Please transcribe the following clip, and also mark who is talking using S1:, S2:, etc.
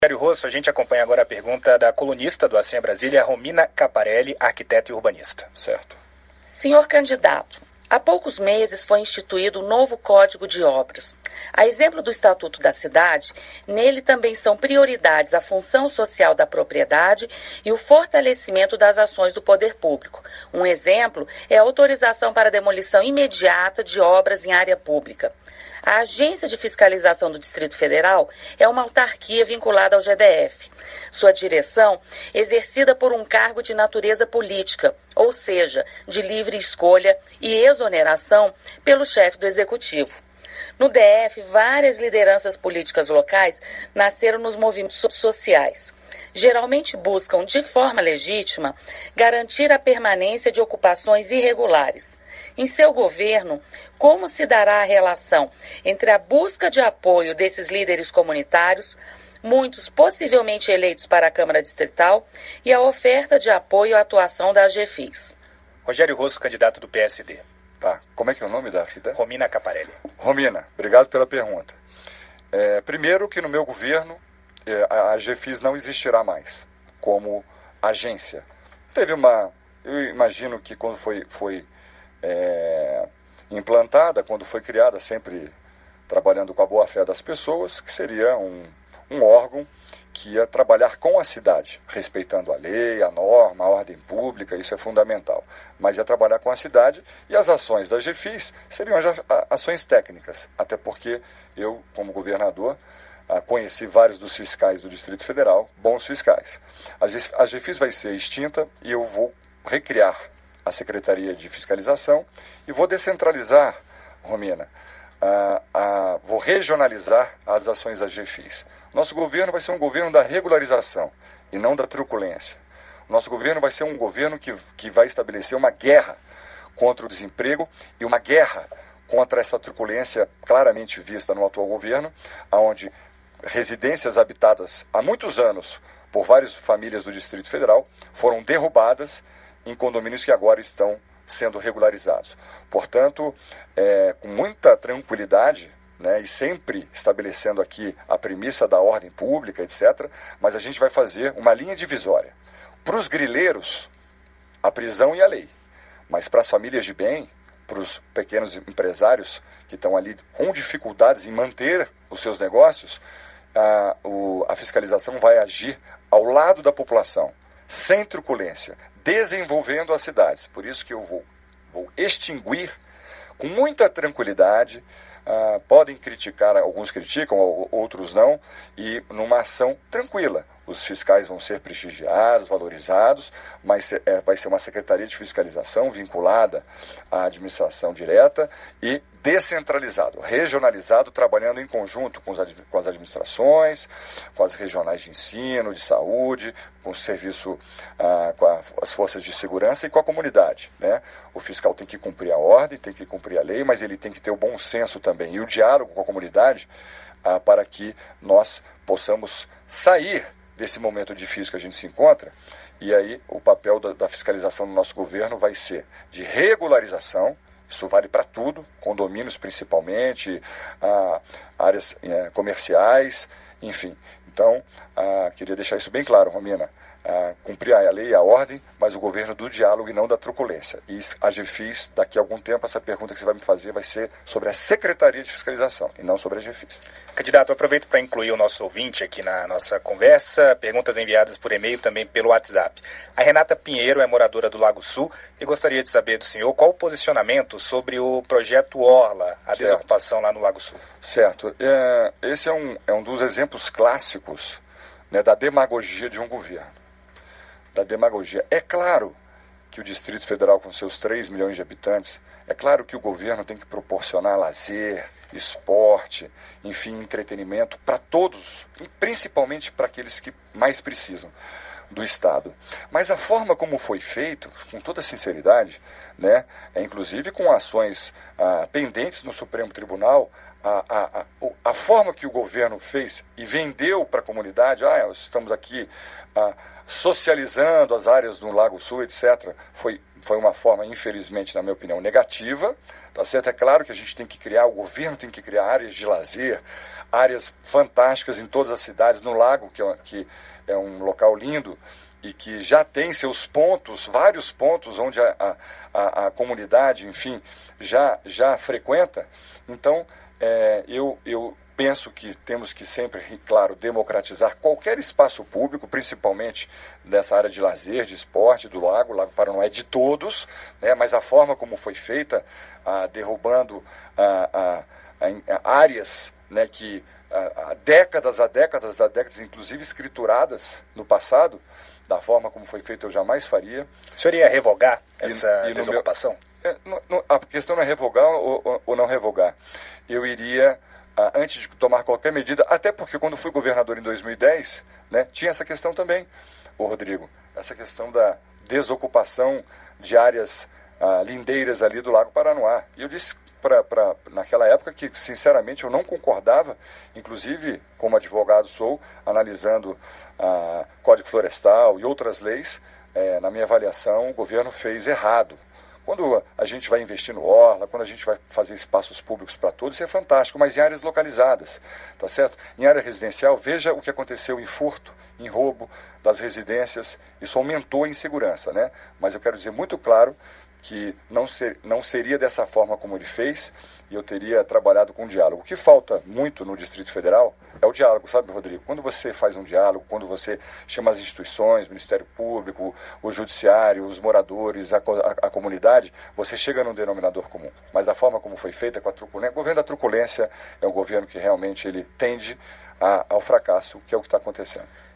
S1: Rogério Rosso, a gente acompanha agora a pergunta da colunista do Assim é Brasília, Romina Caparelli, arquiteta e urbanista.
S2: Certo.
S3: Senhor candidato, há poucos meses foi instituído um novo Código de Obras. A exemplo do Estatuto da Cidade, nele também são prioridades a função social da propriedade e o fortalecimento das ações do poder público. Um exemplo é a autorização para demolição imediata de obras em área pública. A Agência de Fiscalização do Distrito Federal é uma autarquia vinculada ao GDF. Sua direção exercida por um cargo de natureza política, ou seja, de livre escolha e exoneração pelo chefe do Executivo. No DF, várias lideranças políticas locais nasceram nos movimentos sociais. Geralmente buscam, de forma legítima, garantir a permanência de ocupações irregulares. Em seu governo, como se dará a relação entre a busca de apoio desses líderes comunitários, muitos possivelmente eleitos para a Câmara Distrital, e a oferta de apoio à atuação da AGFIS?
S1: Rogério Rosso, candidato do PSD.
S2: Tá. Como é que é o nome da arquiteta?
S1: Romina Caparelli.
S2: Romina, obrigado pela pergunta. Primeiro que no meu governo a AGFIS não existirá mais como agência. Eu imagino que quando foi implantada, quando foi criada, sempre trabalhando com a boa-fé das pessoas, que seria um órgão que ia trabalhar com a cidade, respeitando a lei, a norma, a ordem pública, isso é fundamental. Mas ia trabalhar com a cidade e as ações da AGFIS seriam ações técnicas, até porque eu, como governador, conheci vários dos fiscais do Distrito Federal, bons fiscais. A AGFIS vai ser extinta e eu vou recriar a Secretaria de Fiscalização e vou descentralizar, Romina, vou regionalizar as ações da AGFIS. Nosso governo vai ser um governo da regularização e não da truculência. Nosso governo vai ser um governo que vai estabelecer uma guerra contra o desemprego e uma guerra contra essa truculência claramente vista no atual governo, onde residências habitadas há muitos anos por várias famílias do Distrito Federal foram derrubadas em condomínios que agora estão sendo regularizados. Portanto, com muita tranquilidade, né, e sempre estabelecendo aqui a premissa da ordem pública, etc., mas a gente vai fazer uma linha divisória. Para os grileiros, a prisão e a lei. Mas para as famílias de bem, para os pequenos empresários que estão ali com dificuldades em manter os seus negócios, a fiscalização vai agir ao lado da população, sem truculência, desenvolvendo as cidades. Por isso que eu vou extinguir com muita tranquilidade. Podem criticar, alguns criticam, outros não, e numa ação tranquila. Os fiscais vão ser prestigiados, valorizados, mas vai ser uma secretaria de fiscalização vinculada à administração direta e descentralizado, regionalizado, trabalhando em conjunto com as administrações, com as regionais de ensino, de saúde, com o serviço, com as forças de segurança e com a comunidade, né? O fiscal tem que cumprir a ordem, tem que cumprir a lei, mas ele tem que ter o bom senso também e o diálogo com a comunidade para que nós possamos sair desse momento difícil que a gente se encontra. E aí o papel da fiscalização do nosso governo vai ser de regularização. Isso vale para tudo, condomínios principalmente, áreas comerciais, enfim. Então, queria deixar isso bem claro, Romina. Cumprir a lei e a ordem, mas o governo do diálogo e não da truculência. E a AGFIS, daqui a algum tempo, essa pergunta que você vai me fazer vai ser sobre a Secretaria de Fiscalização e não sobre a AGFIS.
S1: Candidato, eu aproveito para incluir o nosso ouvinte aqui na nossa conversa, perguntas enviadas por e-mail também pelo WhatsApp. A Renata Pinheiro é moradora do Lago Sul e gostaria de saber do senhor qual o posicionamento sobre o projeto Orla, a desocupação lá no Lago Sul.
S2: Certo. Esse é um dos exemplos clássicos, né, da demagogia de um governo. Da demagogia. É claro que o Distrito Federal, com seus 3 milhões de habitantes, é claro que o governo tem que proporcionar lazer, esporte, enfim, entretenimento para todos, e principalmente para aqueles que mais precisam do Estado. Mas a forma como foi feito, com toda sinceridade, né, inclusive com ações pendentes no Supremo Tribunal, a forma que o governo fez e vendeu para a comunidade, estamos aqui socializando as áreas do Lago Sul, etc., foi uma forma, infelizmente, na minha opinião, negativa, tá certo? É claro que a gente tem que criar, o governo tem que criar áreas de lazer, áreas fantásticas em todas as cidades, no Lago, que é um local lindo, e que já tem seus pontos, vários pontos onde a comunidade, enfim, já frequenta. Então, eu penso que temos que sempre, claro, democratizar qualquer espaço público, principalmente nessa área de lazer, de esporte, do Lago. O Lago Paranoá é de todos, né, mas a forma como foi feita, derrubando áreas, né, que há décadas, inclusive escrituradas no passado, da forma como foi feito, eu jamais faria.
S1: O senhor ia revogar essa desocupação?
S2: A questão não é revogar ou não revogar. Eu iria, antes de tomar qualquer medida, até porque quando fui governador em 2010, né, tinha essa questão também, Rodrigo, essa questão da desocupação de áreas lindeiras ali do Lago Paranoá. E eu disse naquela época que, sinceramente, eu não concordava, inclusive, como advogado sou, analisando Código Florestal e outras leis, na minha avaliação, o governo fez errado. Quando a gente vai investir no Orla, quando a gente vai fazer espaços públicos para todos, isso é fantástico, mas em áreas localizadas, tá certo? Em área residencial, veja o que aconteceu em furto, em roubo das residências, isso aumentou a insegurança, né? Mas eu quero dizer muito claro que não seria dessa forma como ele fez, e eu teria trabalhado com diálogo. O que falta muito no Distrito Federal é o diálogo, sabe, Rodrigo? Quando você faz um diálogo, quando você chama as instituições, o Ministério Público, o Judiciário, os moradores, a comunidade, você chega num denominador comum. Mas a forma como foi feita com a truculência, o governo da truculência é um governo que realmente ele tende ao fracasso, que é o que está acontecendo.